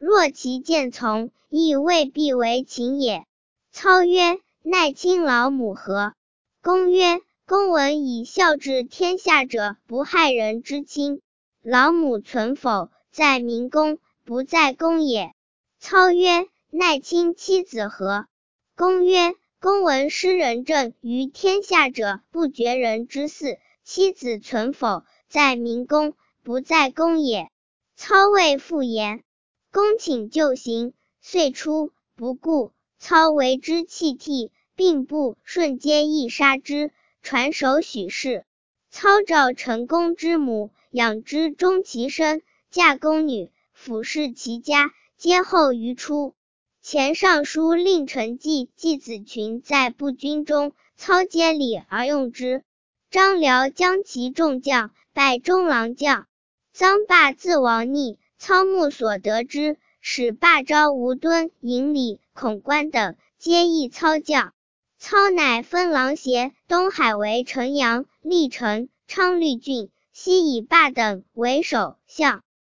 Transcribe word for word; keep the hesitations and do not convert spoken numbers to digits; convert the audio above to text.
若其见从，亦未必为秦也。操曰：奈亲老母何？公曰：公闻以孝治天下者，不害人之亲。老母存否，在民公，不在公也。操曰：奈亲妻子何？公曰：公闻施仁政于天下者，不绝人之嗣。妻子存否，在民公，不在公也。操谓复言。公请就行，遂出，不顾。操为之弃涕，并不顺皆亦杀之，传首许氏。操召陈公之母，养之终其身，嫁宫女，俯视其家，皆后于出。前尚书令陈纪、季子群在不军中，操接礼而用之。张辽将其众将，拜中郎将。臧霸自王逆，操目所得之，使霸招吴敦、尹礼、孔关等，皆议操将。操乃分郎协东海为城阳、历城、昌绿郡，西以霸等为首相。